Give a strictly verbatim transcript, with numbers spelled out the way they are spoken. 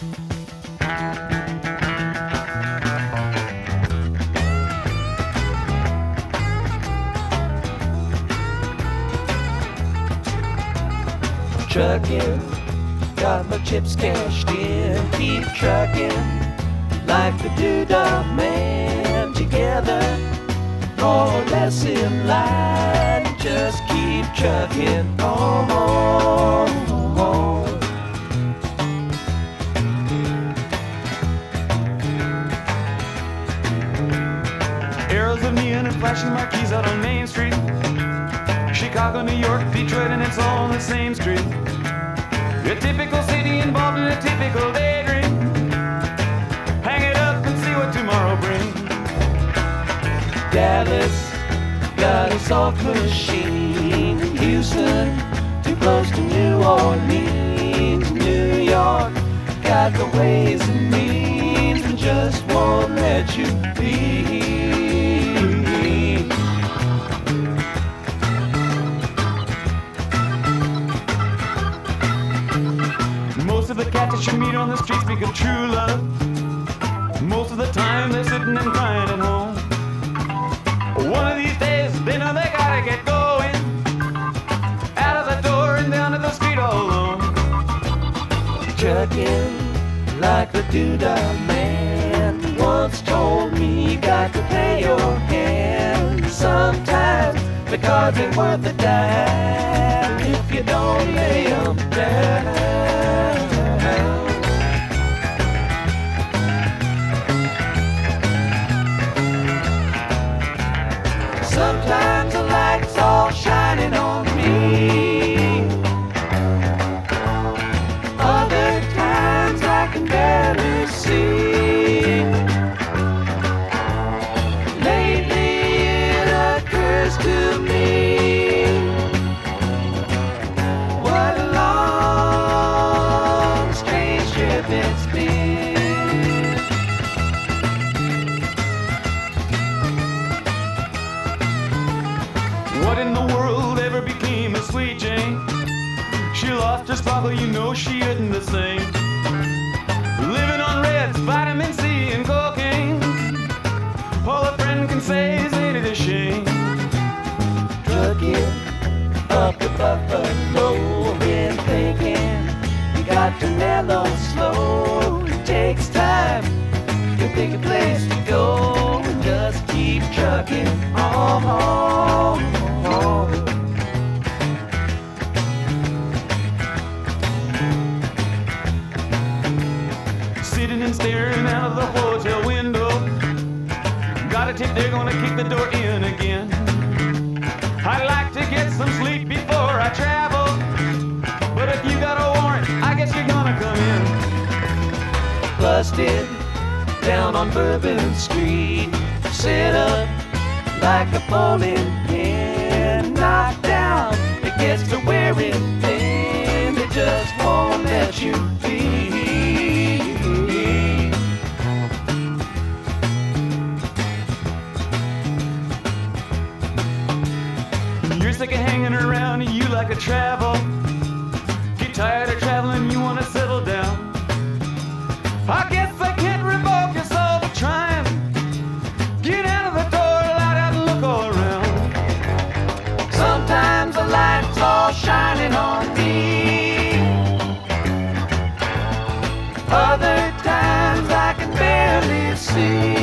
Trucking, got my chips cashed in. Keep trucking like the Doodah Man. Together, more or less in line. Just keep trucking on, on, on. Arrows of neon and flashing marquees out on Main Street. Chicago, New York, Detroit, and it's all on the same street. A typical city involved in a typical daydream. Hang it up and see what tomorrow brings. Dallas got a soft machine. Houston, too close to New Orleans. New York got the ways and means and just won't let you be. Most of the cats that you meet on the street speak of true love. Most of the time they're sitting and crying at home. One of these days they know they gotta get going. Out of the door and down to the street all alone. Trucking like the Doodah Man once told me you got to play your hand. Sometimes the cards ain't worth a dime if you don't lay 'em down. Sometimes the light's all shining on me. Other times I can barely see. Lately it occurs to me, what a long, strange trip it's been. What in the world ever became of Sweet Jane? She lost her sparkle, you know she isn't the same. Living on reds, vitamin C and cocaine. All a friend can say is ain't it a shame. Trucking up the Buffalo, been thinking you got to mellow slow. It takes time to pick a place to go and just keep trucking on. Sitting and staring out of the hotel window. Got a tip, they're gonna kick the door in again. I'd like to get some sleep before I travel, but if you got a warrant, I guess you're gonna come in. Busted down on Bourbon Street, set up like a bowling pin. Knocked down, it gets to wearing thin. It just won't let you be. You're sick of hanging around, you like to travel. Get tired of traveling, you wanna settle down. I guess I can't revoke your soul for trying. Get out of the door, light out and look all around. Sometimes the light's all shining on me. Other times I can barely see.